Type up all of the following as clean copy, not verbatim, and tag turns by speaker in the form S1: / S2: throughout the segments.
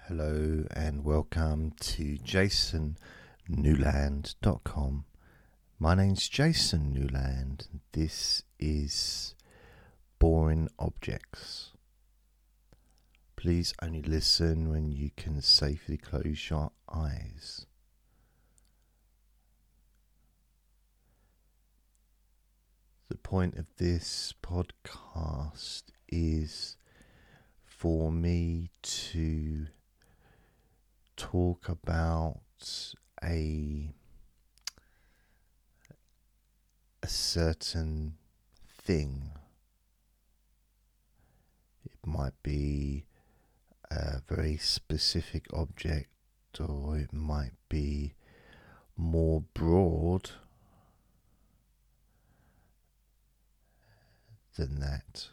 S1: Hello and welcome to jasonnewland.com. My name's Jason Newland. This is Boring Objects. Please only listen when you can safely close your eyes. The point of this podcast is for me to talk about a certain thing. It might be a very specific object, or it might be more broad than that.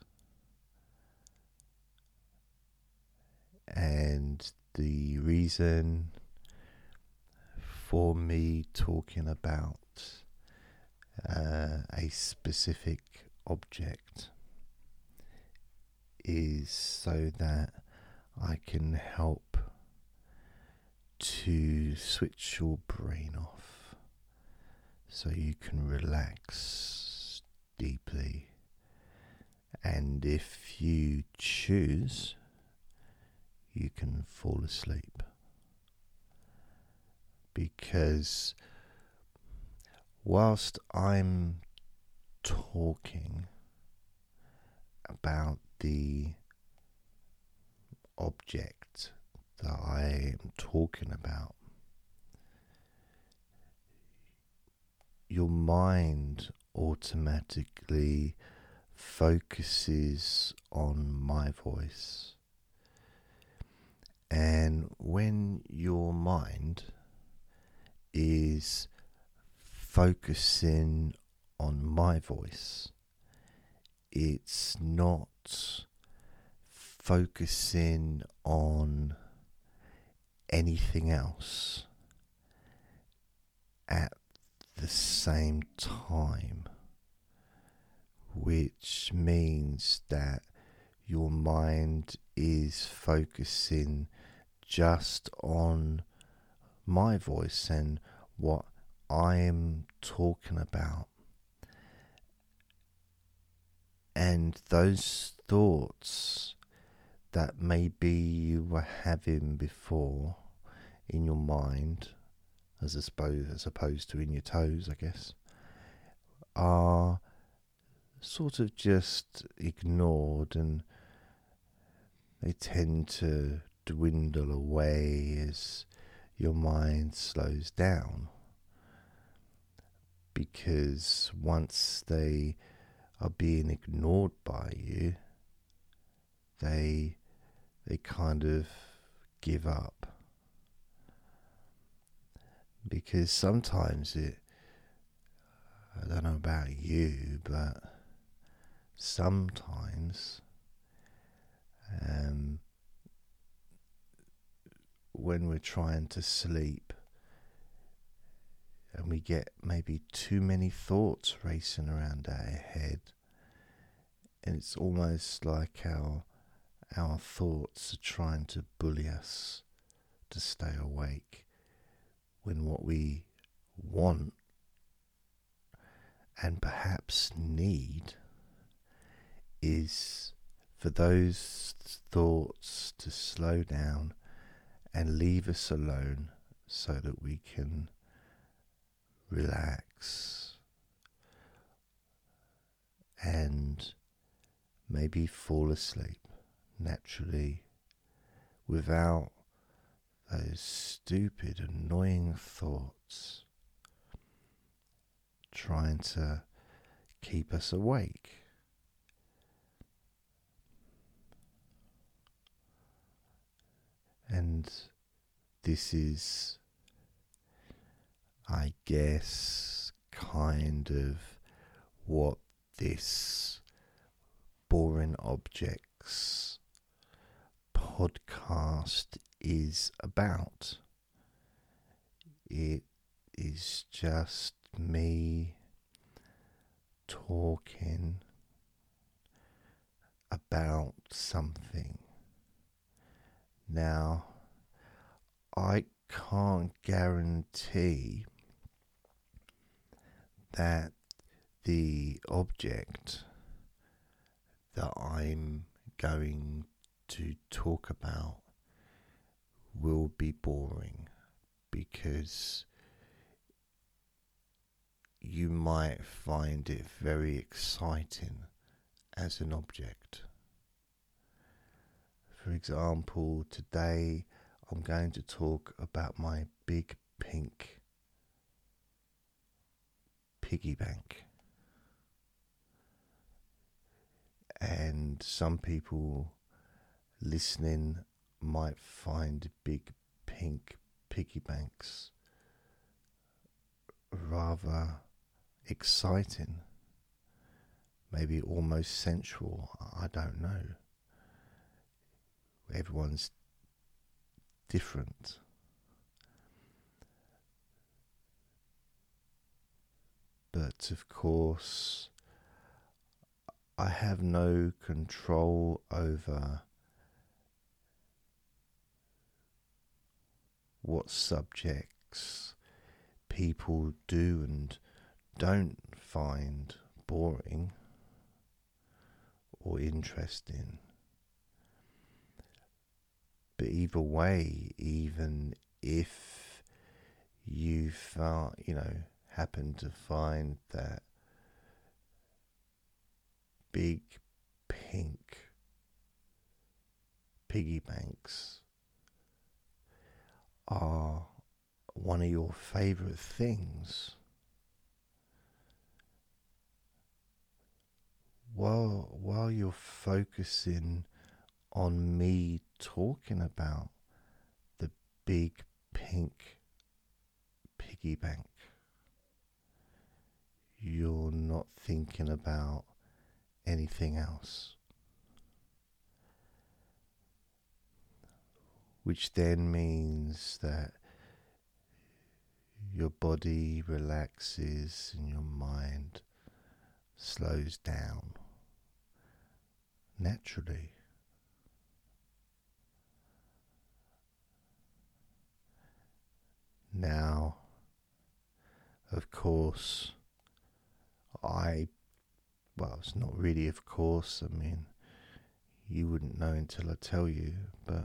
S1: And the reason for me talking about a specific object is so that I can help to switch your brain off so you can relax deeply, and if you choose, you can fall asleep. Because whilst I'm talking about the object that I am talking about, your mind automatically focuses on my voice. And when your mind is focusing on my voice, it's not focusing on anything else at the same time, which means that your mind is focusing just on my voice and what I am talking about. And those thoughts that maybe you were having before in your mind, as opposed to in your toes, I guess, are sort of just ignored, and they tend to dwindle away as your mind slows down, because once they are being ignored by you, they kind of give up. Because sometimes I don't know about you, but sometimes when we're trying to sleep and we get maybe too many thoughts racing around our head, and it's almost like our thoughts are trying to bully us to stay awake, when what we want and perhaps need is for those thoughts to slow down and leave us alone so that we can relax and maybe fall asleep naturally without those stupid, annoying thoughts trying to keep us awake. And this is, I guess, kind of what this Boring Objects podcast is about. It is just me talking about something. Now, I can't guarantee that the object that I'm going to talk about will be boring, because you might find it very exciting as an object. For example, today I'm going to talk about my big pink piggy bank. And some people listening might find big pink piggy banks rather exciting, maybe almost sensual. I don't know. Everyone's different. But of course, I have no control over what subjects people do and don't find boring or interesting. But either way, even if you found, happen to find that big pink piggy banks are one of your favorite things, while you're focusing on me talking about the big pink piggy bank, you're not thinking about anything else, which then means that your body relaxes and your mind slows down naturally. Now, of course, it's not really of course, I mean, you wouldn't know until I tell you, but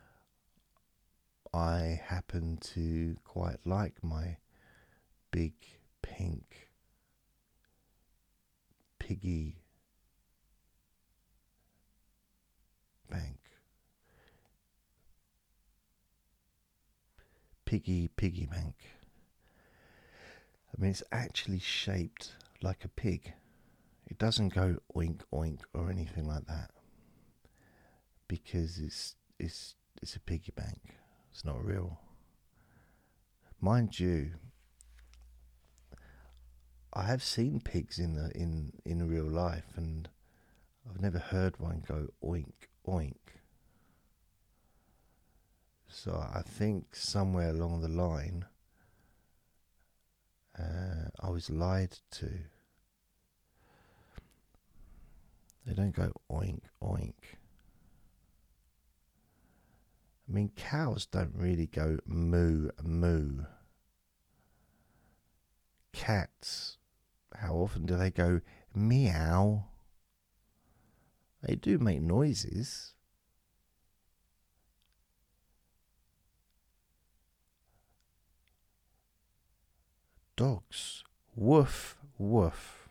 S1: I happen to quite like my big pink piggy bank. Piggy bank. I mean, it's actually shaped like a pig. It doesn't go oink oink or anything like that, because it's a piggy bank. It's not real. Mind you, I have seen pigs in real life, and I've never heard one go oink oink. So I think somewhere along the line, I was lied to. They don't go oink oink. I mean, cows don't really go moo moo. Cats, how often do they go meow? They do make noises. Dogs, woof woof.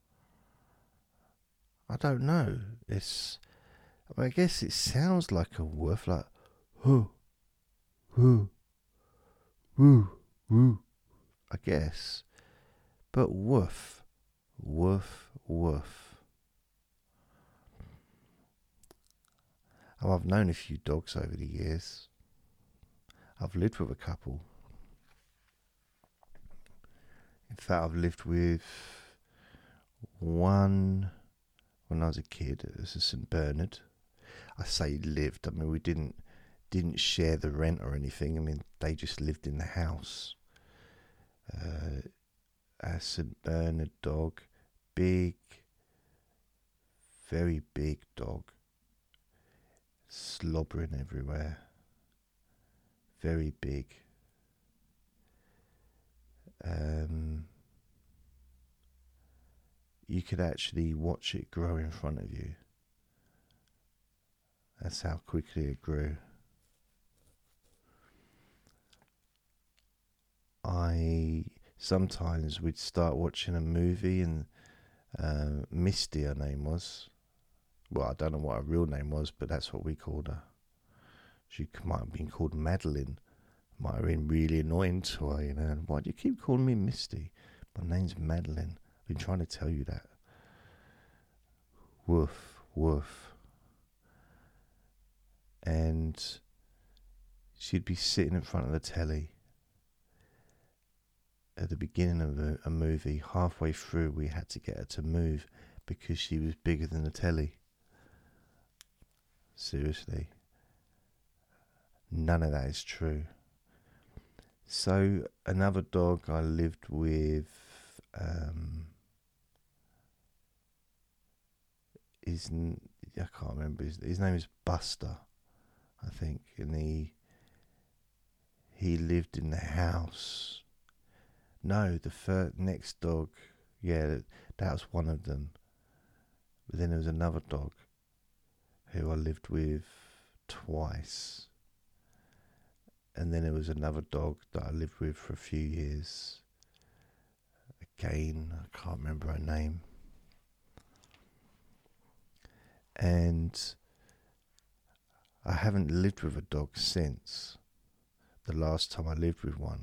S1: I don't know. I guess it sounds like a woof, like whoo, whoo, woo, woo. I guess, but woof, woof, woof. Oh, I've known a few dogs over the years. I've lived with a couple. In fact, I've lived with one when I was a kid. It was a St. Bernard. I say lived. I mean, we didn't share the rent or anything. I mean, they just lived in the house. A St. Bernard dog, big, very big dog, slobbering everywhere, very big. You could actually watch it grow in front of you. That's how quickly it grew. Sometimes we'd start watching a movie and Misty, her name was. Well, I don't know what her real name was, but that's what we called her. She might have been called Madeline. Might have been really annoying to her, you know. Why do you keep calling me Misty? My name's Madeline. I've been trying to tell you that. Woof, woof. And she'd be sitting in front of the telly at the beginning of a movie. Halfway through, we had to get her to move because she was bigger than the telly. Seriously. None of that is true. So another dog I lived with, I can't remember, his name is Buster, I think, and he lived in the house. No, the next dog, yeah, that was one of them. But then there was another dog who I lived with twice. And then there was another dog that I lived with for a few years. Again, I can't remember her name. And I haven't lived with a dog since the last time I lived with one.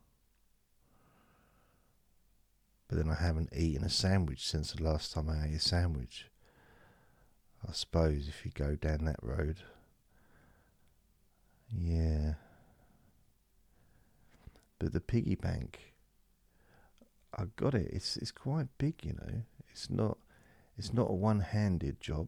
S1: But then I haven't eaten a sandwich since the last time I ate a sandwich. I suppose if you go down that road. Yeah. But the piggy bank, I got it. It's quite big, you know. It's not a one-handed job.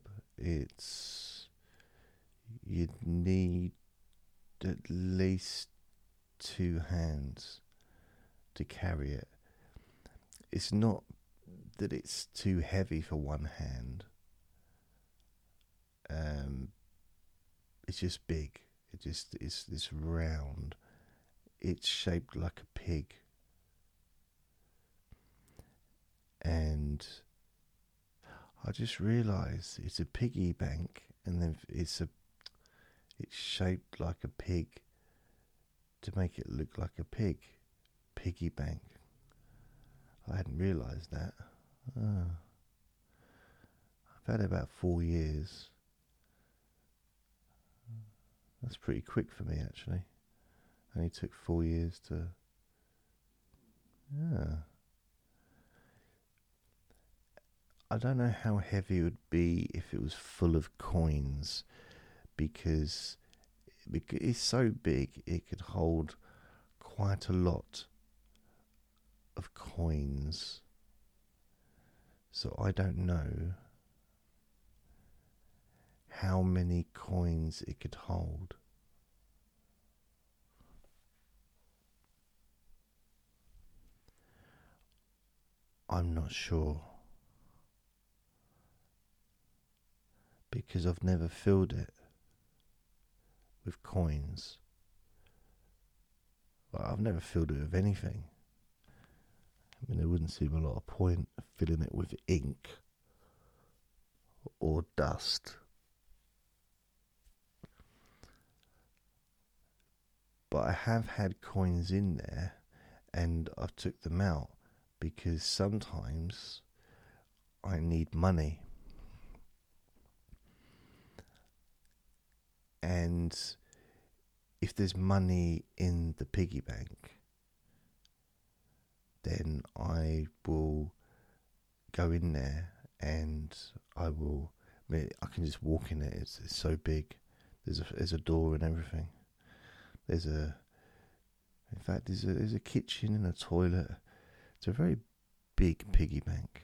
S1: You'd need at least 2 hands to carry it. It's not that it's too heavy for one hand. It's just big. It's round. It's shaped like a pig. And I just realised it's a piggy bank, and then it's shaped like a pig to make it look like a pig. Piggy bank. I hadn't realised that. I've had it about 4 years. That's pretty quick for me, actually. Only took 4 years to. Yeah. I don't know how heavy it would be if it was full of coins, because it's so big it could hold quite a lot of coins. So I don't know how many coins it could hold. I'm not sure, because I've never filled it with coins. Well, I've never filled it with anything. I mean, there wouldn't seem a lot of point filling it with ink or dust. But I have had coins in there, and I've took them out because sometimes I need money. And if there's money in the piggy bank, then I will go in there and I can just walk in it. It's so big. There's a door and everything. In fact, there's a kitchen and a toilet. It's a very big piggy bank.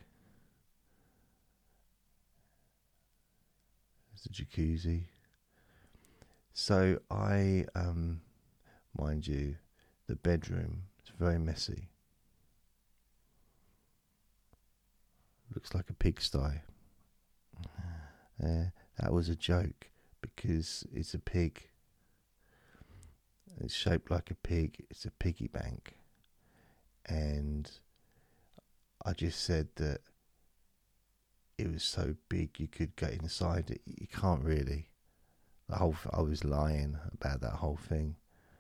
S1: There's a jacuzzi. So mind you, the bedroom is very messy. Looks like a pigsty. That was a joke because it's a pig. It's shaped like a pig. It's a piggy bank. And I just said that it was so big you could get inside it. You can't really. I was lying about that whole thing.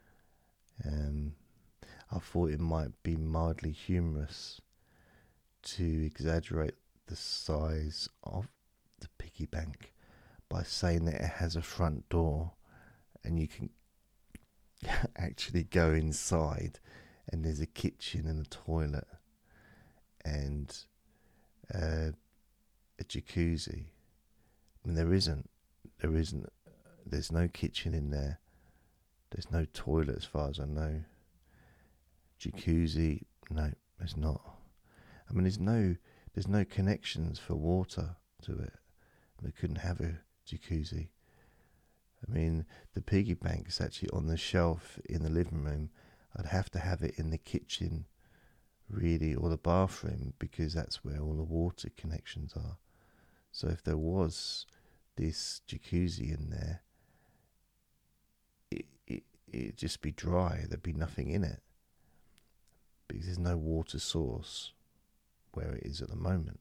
S1: I thought it might be mildly humorous to exaggerate the size of the piggy bank by saying that it has a front door and you can actually go inside and there's a kitchen and a toilet and a jacuzzi. I mean, there's no kitchen in there. There's no toilet as far as I know. Jacuzzi, no, there's not. I mean, there's no connections for water to it. We couldn't have a jacuzzi. I mean, the piggy bank is actually on the shelf in the living room. I'd have to have it in the kitchen, really, or the bathroom, because that's where all the water connections are. So if there was this jacuzzi in there, it'd just be dry. There'd be nothing in it because there's no water source where it is at the moment.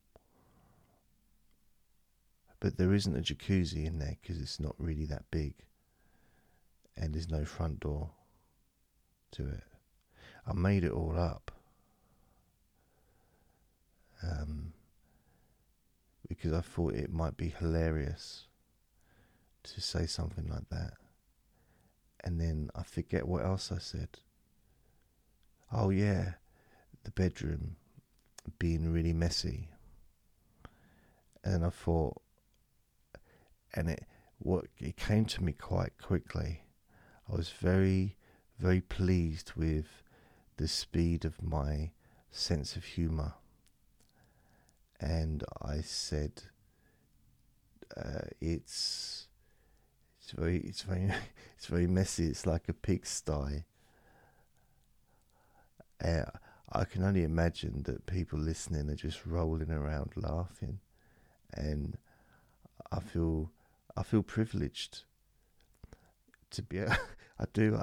S1: But there isn't a jacuzzi in there because it's not really that big, and there's no front door to it. I made it all up because I thought it might be hilarious to say something like that. And then I forget what else I said. Oh yeah, the bedroom being really messy. And I thought, and it came to me quite quickly. I was very, very pleased with the speed of my sense of humour. And I said, it's very messy. It's like a pigsty. I can only imagine that people listening are just rolling around laughing, and I feel privileged to be. I do.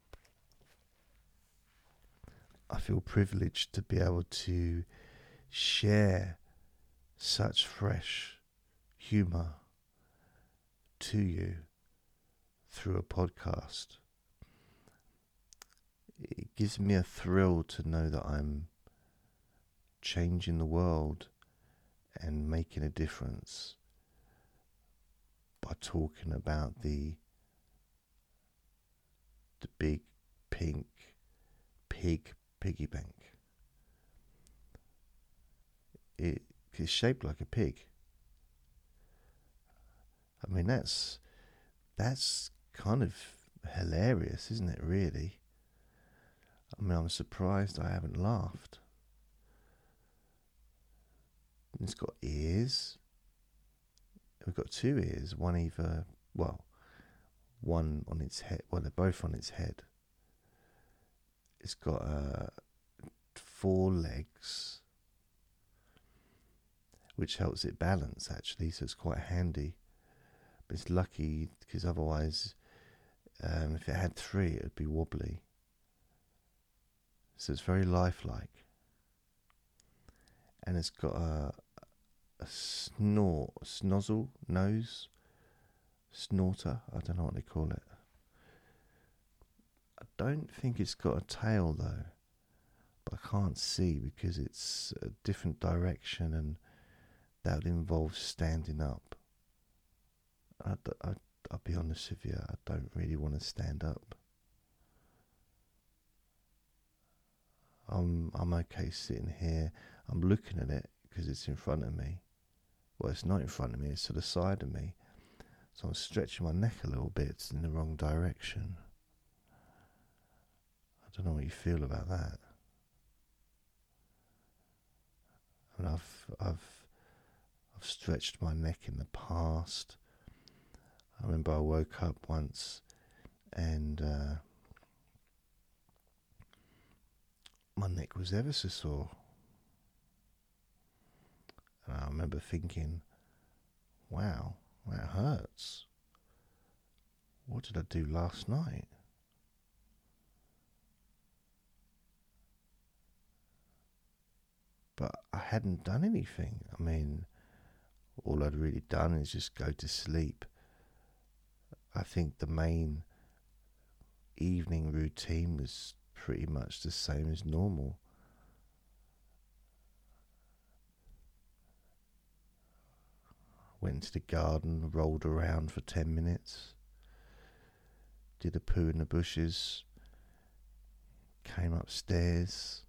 S1: I feel privileged to be able to share such fresh humour to you through a podcast. It gives me a thrill to know that I'm changing the world and making a difference by talking about the big pink piggy bank. It's shaped like a pig. I mean, that's kind of hilarious, isn't it, really? I mean, I'm surprised I haven't laughed. It's got ears. We've got two ears, one on its head. Well, they're both on its head. It's got 4 legs, which helps it balance, actually, so it's quite handy. But it's lucky, because otherwise, if it had 3, it would be wobbly. So it's very lifelike. And it's got a snozzle nose, snorter, I don't know what they call it. I don't think it's got a tail though, but I can't see because it's a different direction, and that would involve standing up. I'll be honest with you, I don't really want to stand up. I'm okay sitting here. I'm looking at it because it's in front of me. Well, it's not in front of me, it's to the side of me. So I'm stretching my neck a little bit. It's in the wrong direction. I don't know what you feel about that. I mean, I've stretched my neck in the past. I remember I woke up once and my neck was ever so sore. And I remember thinking, wow, that hurts. What did I do last night? hadn't done anything. I mean, all I'd really done is just go to sleep. I think the main evening routine was pretty much the same as normal. Went into the garden, rolled around for 10 minutes, did a poo in the bushes, came upstairs,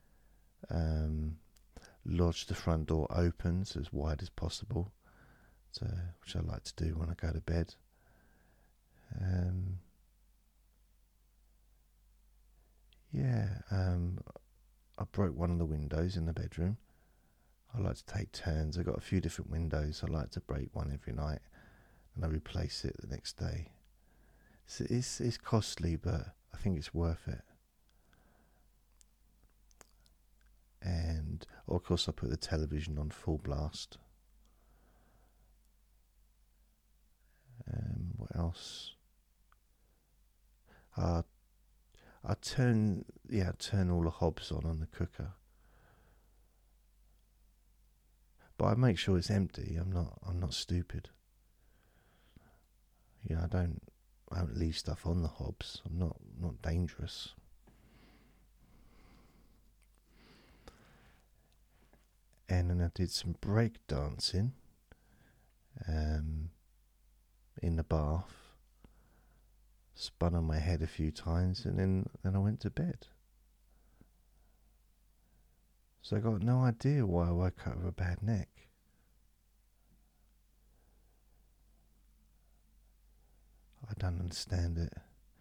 S1: lodged the front door open, so as wide as possible, which I like to do when I go to bed. I broke one of the windows in the bedroom. I like to take turns. I've got a few different windows. I like to break one every night and I replace it the next day. It's costly, but I think it's worth it. And of course I put the television on full blast. What else? I turn all the hobs on the cooker, but I make sure it's empty. I'm not stupid. I don't leave stuff on the hobs. I'm not dangerous. And then I did some break dancing in the bath. Spun on my head a few times, and then I went to bed. So I got no idea why I woke up with a bad neck. I don't understand it.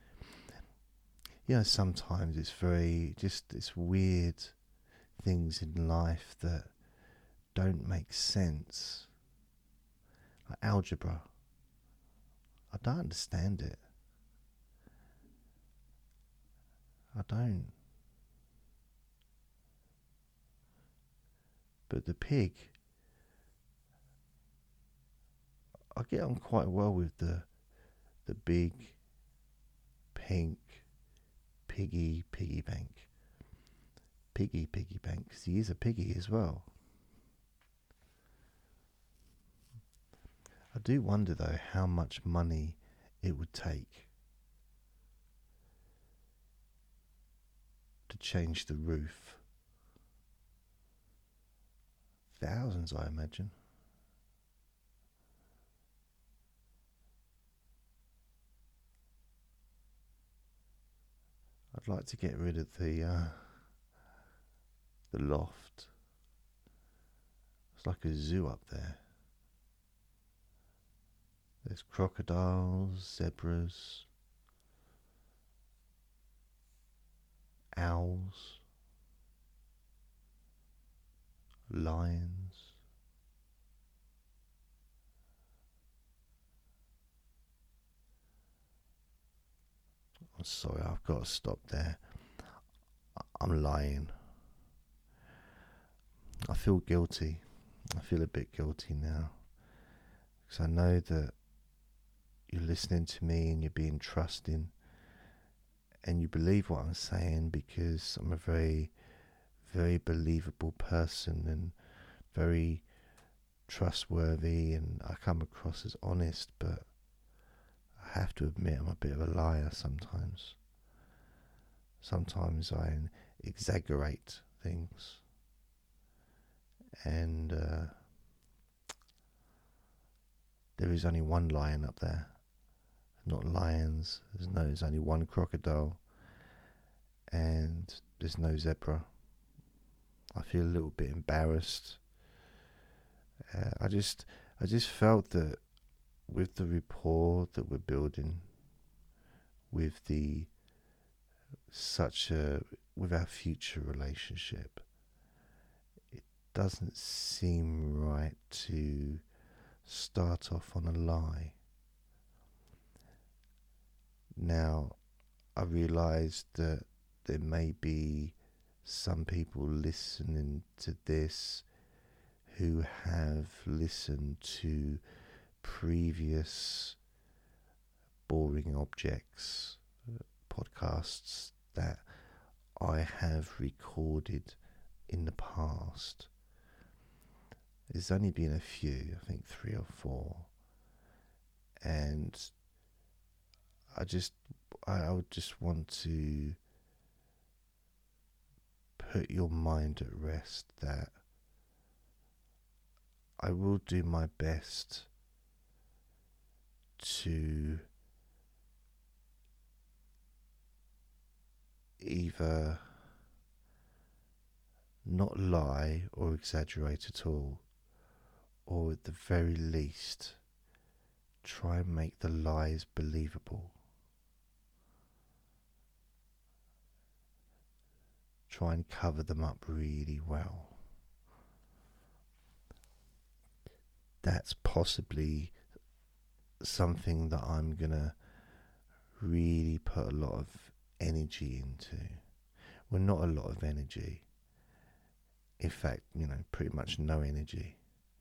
S1: Sometimes it's weird things in life that don't make sense. Like algebra. I don't understand it. I don't. But the pig, I get on quite well with the big pink piggy bank. Piggy bank, because he is a piggy as well. I do wonder though how much money it would take to change the roof. Thousands, I imagine. I'd like to get rid of the loft. It's like a zoo up there. There's crocodiles, zebras, owls, lions. I'm sorry, I've got to stop there. I'm lying. I feel guilty. I feel a bit guilty now. Because I know that you're listening to me and you're being trusting and you believe what I'm saying, because I'm a very, very believable person and very trustworthy, and I come across as honest, but I have to admit I'm a bit of a liar sometimes. Sometimes I exaggerate things, and there is only one lion up there, not lions. There's only one crocodile, and there's no zebra. I feel a little bit embarrassed. I just felt that with the rapport that we're building, with with our future relationship, it doesn't seem right to start off on a lie. Now, I realised that there may be some people listening to this who have listened to previous boring objects podcasts that I have recorded in the past, There's only been a few, I think 3 or 4, and I would just want to put your mind at rest that I will do my best to either not lie or exaggerate at all, or at the very least try and make the lies believable. Try and cover them up really well. That's possibly something that I'm gonna really put a lot of energy into. Well, not a lot of energy. In fact, pretty much no energy.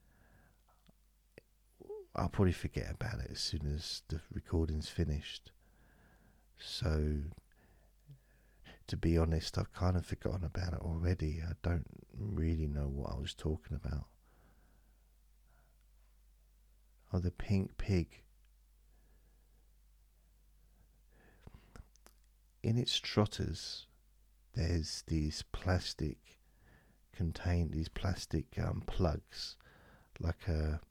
S1: I'll probably forget about it as soon as the recording's finished. So, to be honest, I've kind of forgotten about it already. I don't really know what I was talking about. Oh, the pink pig. In its trotters, there's these plastic plugs, like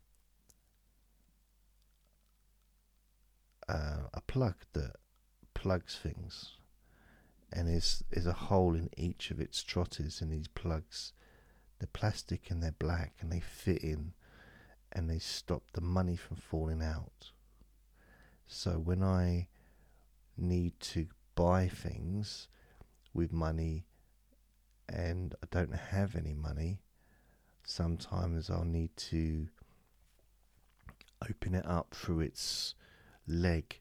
S1: a plug that plugs things, and there's a hole in each of its trotters in these plugs. They're plastic and they're black, and they fit in, and they stop the money from falling out. So when I need to buy things with money and I don't have any money, sometimes I'll need to open it up through its leg,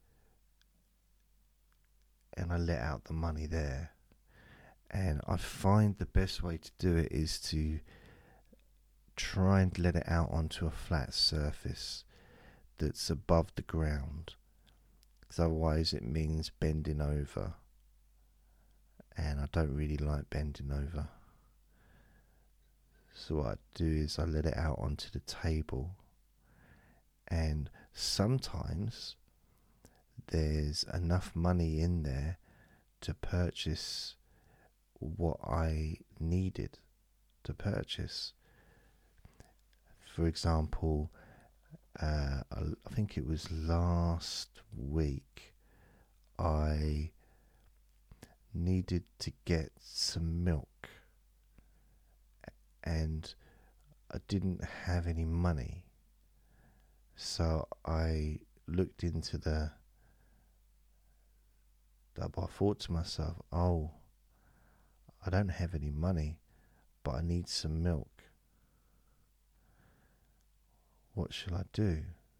S1: and I let out the money there. And I find the best way to do it is to try and let it out onto a flat surface that's above the ground, because otherwise it means bending over, and I don't really like bending over. So what I do is I let it out onto the table, and sometimes there's enough money in there to purchase what I needed to purchase. For example, I think it was last week, I needed to get some milk, and I didn't have any money. So I looked into I thought to myself, oh, I don't have any money, but I need some milk. What shall I do?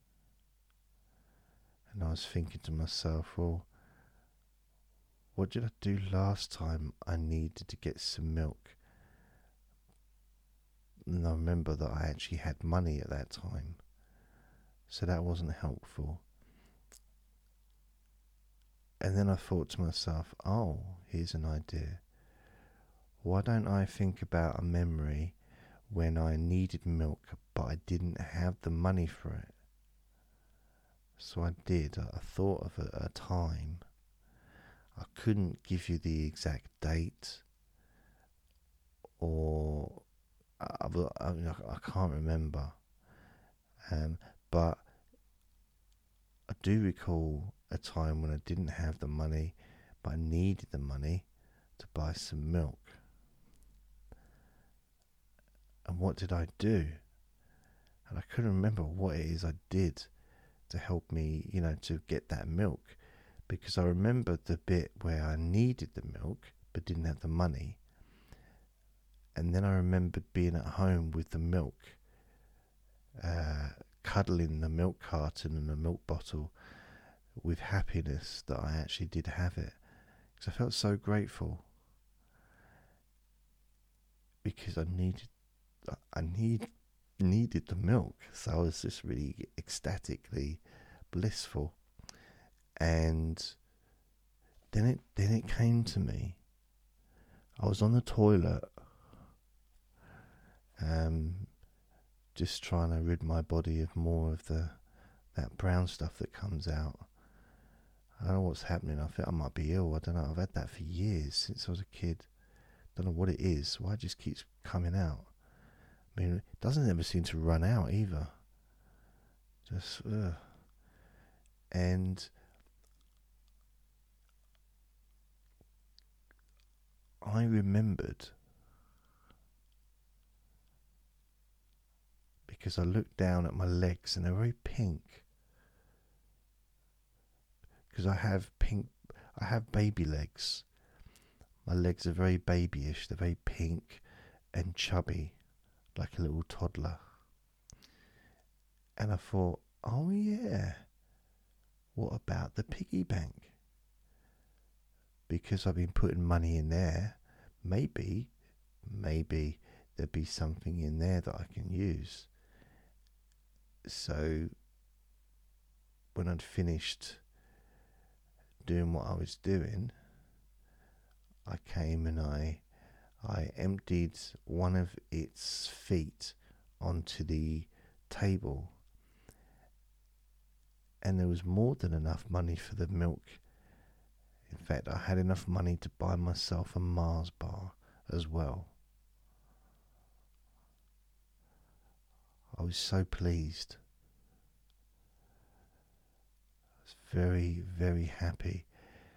S1: And I was thinking to myself, well, what did I do last time I needed to get some milk? And I remember that I actually had money at that time, so that wasn't helpful. And then I thought to myself, oh, here's an idea. Why don't I think about a memory when I needed milk but I didn't have the money for it? So I did. I thought of a time. I couldn't give you the exact date, or I can't remember. But I do recall a time when I didn't have the money, but I needed the money to buy some milk. And what did I do? And I couldn't remember what it is I did to help me, to get that milk, because I remembered the bit where I needed the milk but didn't have the money. And then I remembered being at home with the milk, cuddling the milk carton and the milk bottle with happiness that I actually did have it, because I felt so grateful, because I needed the milk. So I was just really ecstatically blissful. And then it came to me. I was on the toilet, just trying to rid my body of more of that brown stuff that comes out. I don't know what's happening. I think I might be ill. I don't know. I've had that for years, since I was a kid. Don't know what it is. Why it just keeps coming out. I mean, it doesn't ever seem to run out either. Just, and I remembered, because I looked down at my legs and they're very pink. Because I have baby legs. My legs are very babyish. They're very pink and chubby, like a little toddler. And I thought, oh yeah, what about the piggy bank? Because I've been putting money in there, maybe there'd be something in there that I can use. So when I'd finished doing what I was doing, I came and I emptied one of its feet onto the table, and there was more than enough money for the milk. In fact, I had enough money to buy myself a Mars bar as well. I was so pleased. I was very, very happy.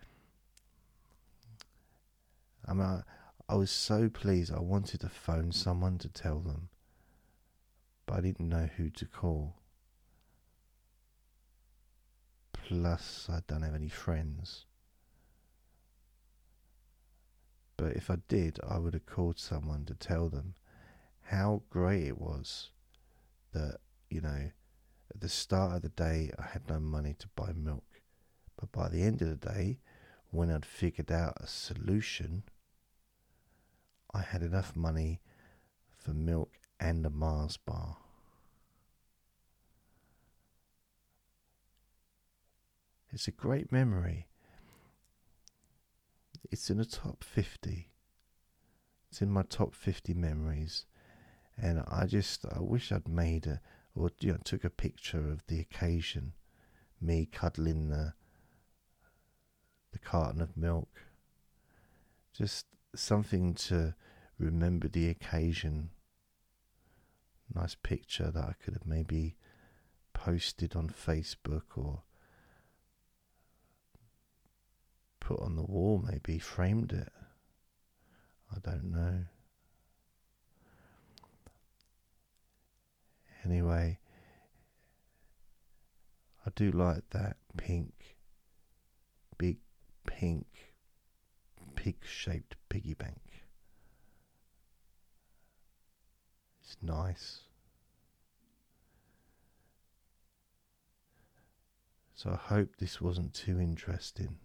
S1: I was so pleased. I wanted to phone someone to tell them, but I didn't know who to call. Plus, I don't have any friends. But if I did, I would have called someone to tell them how great it was that, at the start of the day I had no money to buy milk. But by the end of the day, when I'd figured out a solution, I had enough money for milk and a Mars bar. It's a great memory. It's in the top 50. It's in my top 50 memories. And I wish I'd made took a picture of the occasion. Me cuddling the carton of milk. Just something to remember the occasion. Nice picture that I could have maybe posted on Facebook or put on the wall, maybe framed it. I don't know. Anyway, I do like that big pink pig-shaped piggy bank. It's nice. So I hope this wasn't too interesting.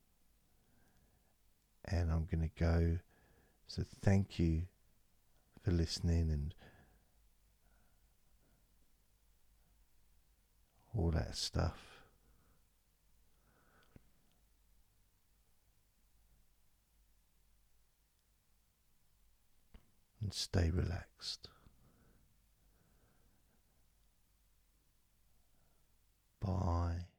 S1: And I'm going to go. So thank you for listening and all that stuff. And stay relaxed. Bye.